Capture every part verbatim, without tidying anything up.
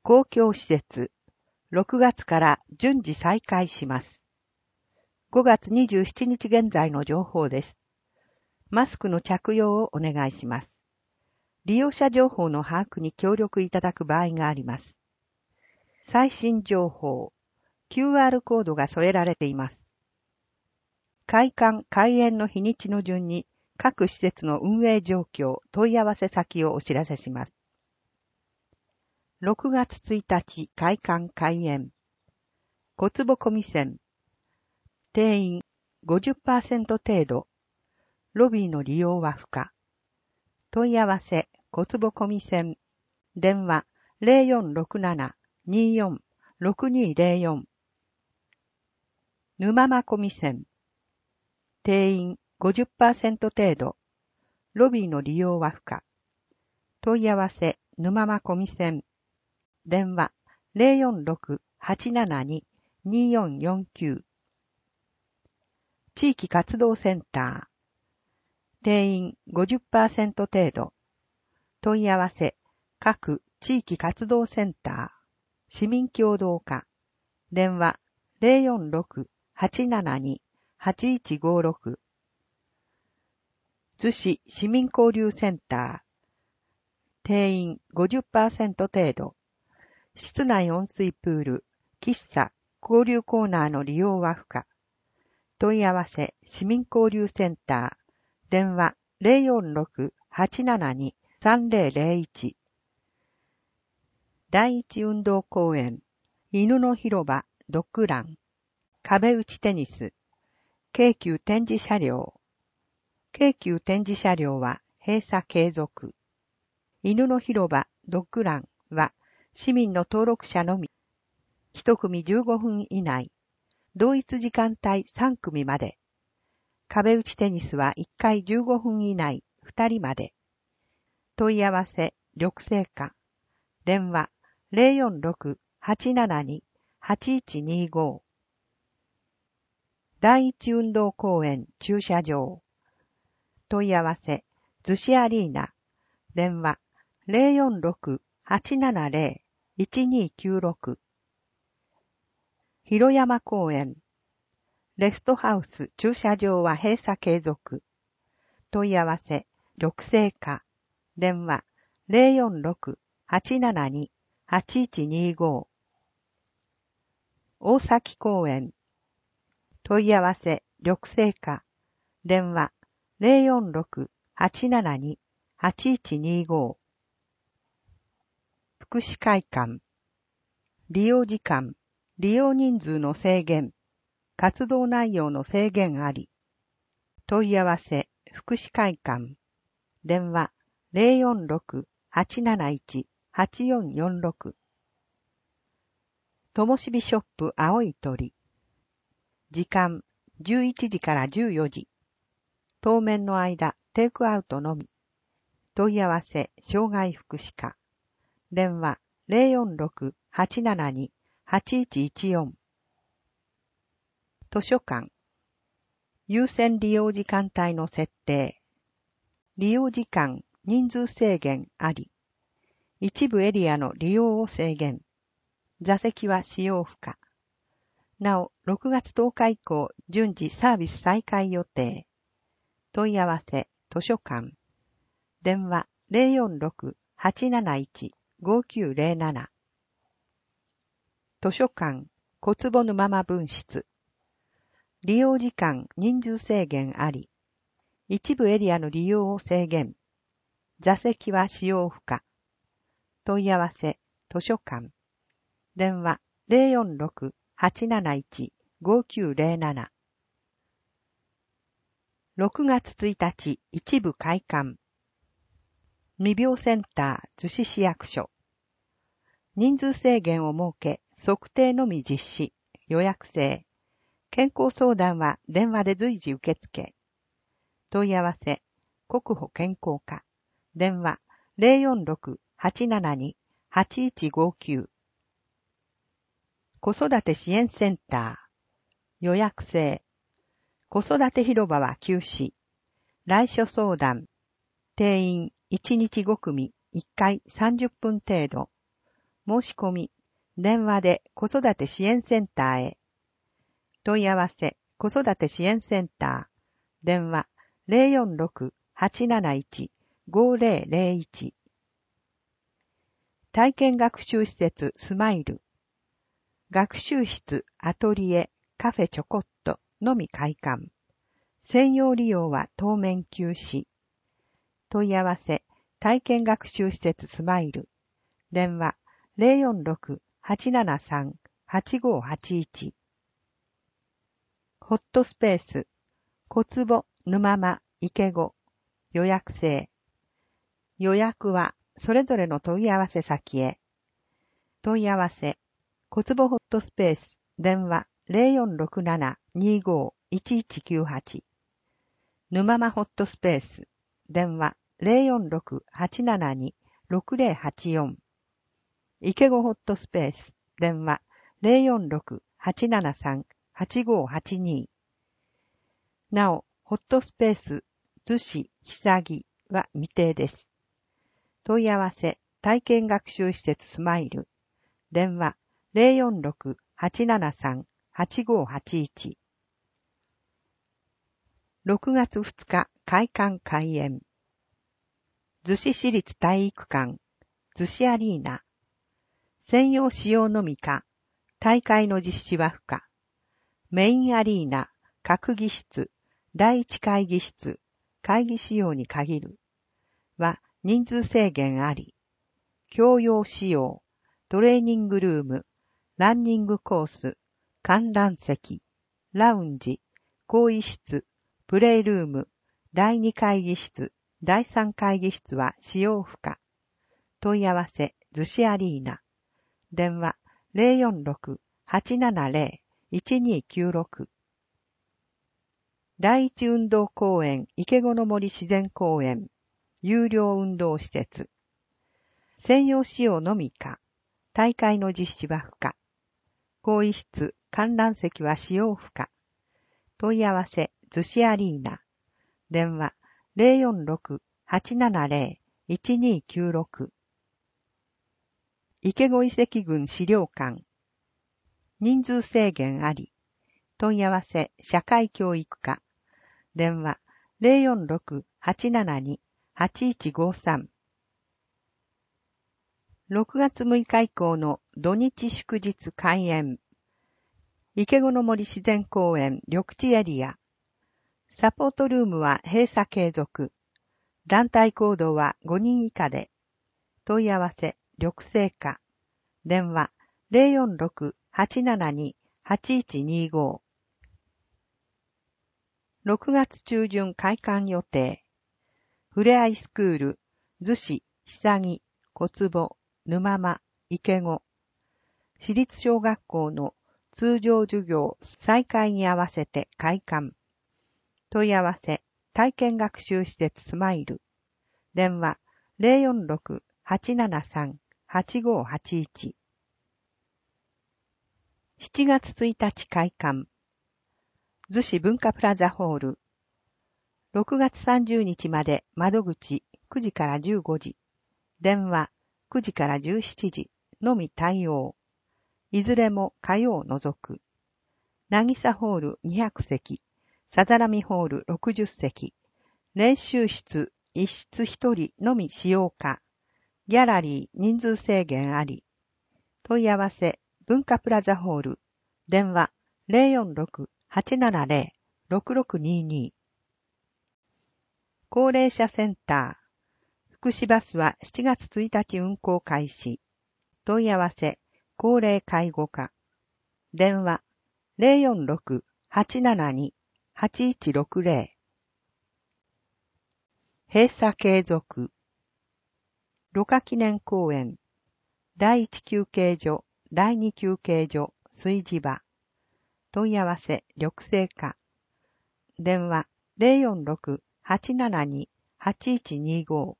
公共施設、ろくがつから順次再開します。ごがつにじゅうしちにち現在の情報です。マスクの着用をお願いします。利用者情報の把握に協力いただく場合があります。最新情報、キューアール コードが添えられています。開館・開園の日にちの順に各施設の運営状況、問い合わせ先をお知らせします。ろくがつついたち開館・開園。小坪込み線。定員 ごじゅっパーセント 程度。ロビーの利用は不可。問い合わせ小坪込み線。電話 ゼロよんろくなな にーよん ろくにーゼロよん。沼間込み線。定員 ごじゅっパーセント 程度。ロビーの利用は不可。問い合わせ沼間込み線。電話 ゼロよんろく はちななに にーよんよんきゅう。地域活動センター。定員 ごじゅっパーセント 程度。問い合わせ各地域活動センター。市民協働課。電話 ゼロよんろく はちななに はちいちごろく。津市市民交流センター。定員 ごじゅっパーセント 程度。室内温水プール、喫茶、交流コーナーの利用は不可。問い合わせ市民交流センター。電話 ゼロよんろく はちななに さんぜろゼロいち。第一運動公園、犬の広場、ドッグラン、壁打ちテニス、京急展示車両。京急展示車両は閉鎖継続。犬の広場、ドッグランは市民の登録者のみ。一組じゅうごふん以内。同一時間帯さんくみまで。壁打ちテニスはいっかいじゅうごふん以内ふたりまで。問い合わせ、緑生課。電話ゼロよんろく はちななに はちいちにご。第一運動公園駐車場。問い合わせ、逗子アリーナ。電話ゼロよんろく はちななゼロ いちにきゅうろく。広山公園。レストハウス駐車場は閉鎖継続。問い合わせ、緑生課。電話ゼロよんろく はちななに はちいちにご。大崎公園。問い合わせ、緑生課。電話ゼロよんろく はちななに はちいちにご。福祉会館。利用時間、利用人数の制限、活動内容の制限あり。問い合わせ、福祉会館。電話ゼロよんろく はちなないち はちよんよんろく。ともしびショップ青い鳥。時間じゅういちじからじゅうよじ。当面の間、テイクアウトのみ。問い合わせ、障害福祉課。電話ゼロよんろく はちななに はちいちいちよん。図書館。優先利用時間帯の設定。利用時間、人数制限あり。一部エリアの利用を制限。座席は使用不可。なお、ろくがつとおか以降、順次サービス再開予定。問い合わせ、図書館。電話ゼロよんろく はちなないち ごきゅうゼロなな。図書館、小坪沼間分室。利用時間、人数制限あり。一部エリアの利用を制限。座席は使用不可。問い合わせ、図書館。電話ゼロよんろく はちなないち ごきゅうゼロなな。ろくがつついたち一部開館。未病センター逗子市役所。人数制限を設け、測定のみ実施、予約制。健康相談は電話で随時受付。問い合わせ、国保健康課。電話ゼロよんろく はちななに はちいちごきゅう。子育て支援センター。予約制。子育て広場は休止。来所相談。定員いちにちごくみいっかいさんじゅっぷん程度。 申し込み、電話で子育て支援センターへ。問い合わせ、子育て支援センター。電話 ゼロよんろく はちなないち ごゼロゼロいち。体験学習施設スマイル。学習室、アトリエ、カフェちょこっとのみ開館。専用利用は当面休止。問い合わせ、体験学習施設スマイル。電話 ゼロよんろく はちななさん はちごはちいち。ホットスペース、小坪、沼間、池子。予約制。予約はそれぞれの問い合わせ先へ。問い合わせ、小坪ホットスペース、電話 ゼロよんろくなな にご いちいちきゅうはち。沼間ホットスペース、電話 ゼロよんろく はちななに ろくゼロはちよん。池子ホットスペース、電話 ゼロよんろく はちななさん はちごはちに。なお、ホットスペース、逗子、久木は未定です。問い合わせ、体験学習施設スマイル。電話 ゼロよんろく はちななさん はちごはちいち。ろくがつふつか開館開園。逗子市立体育館、逗子アリーナ。専用使用のみか、大会の実施は不可。メインアリーナ、各議室、第一会議室、会議使用に限る。は人数制限あり。共用使用、トレーニングルーム、ランニングコース、観覧席、ラウンジ、更衣室、プレイルーム、第二会議室、第三会議室は使用不可。問い合わせ、逗子アリーナ。電話 ゼロよんろく はちななゼロ いちにきゅうろく。第一運動公園池子の森自然公園、有料運動施設。専用使用のみか、大会の実施は不可。更衣室、観覧席は使用不可。問い合わせ、逗子アリーナ。電話 ゼロよんろく はちななゼロ いちにきゅうろく。池子遺跡群資料館。人数制限あり。問い合わせ、社会教育課。電話 ゼロよんろく はちななに はちいちごさん。ろくがつむいか以降の土日祝日開園。池子の森自然公園緑地エリア。サポートルームは閉鎖継続。団体行動はごにん以下で。問い合わせ、緑生課。電話 ゼロよんろく はちななに はちいちにご。ろくがつ中旬開館予定。ふれあいスクール、逗子、久木、小坪、沼間、池子。私立小学校の通常授業再開に合わせて開館。問い合わせ、体験学習施設スマイル。電話 ゼロよんろく はちななさん はちごはちいち。しちがつついたち開館。逗子文化プラザホール。ろくがつさんじゅうにちまで窓口くじからじゅうごじ。電話くじからじゅうしちじのみ対応。いずれも火曜除く。なぎさホールにひゃくせき。さざ波ホールろくじゅっせき。練習室一室一人のみ使用可。ギャラリー人数制限あり。問い合わせ文化プラザホール。電話 ゼロよんろく はちななゼロ ろくろくにに。高齢者センター。福祉バスはしちがつついたち運行開始。問い合わせ高齢介護課。電話 ゼロよんろく はちななに はちいちろくゼロ。閉鎖継続。芦花記念公園。第一休憩所、第二休憩所、炊事場。問い合わせ、緑生課。電話、ゼロよんろく はちななに はちいちにご。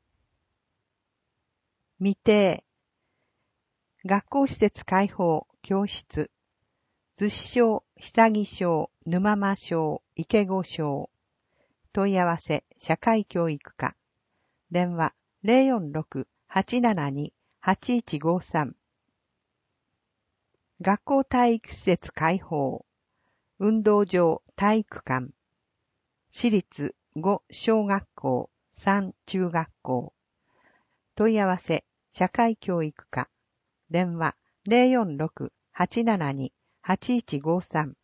未定。学校施設開放、教室。逗子小、久木小、沼間小、池子小。問い合わせ、社会教育課。電話、ゼロよんろく はちななに はちいちごさん。 学校体育施設開放、運動場体育館、私立ご小学校さん中学校、問い合わせ社会教育課、電話 ゼロよんろく はちななに はちいちごさん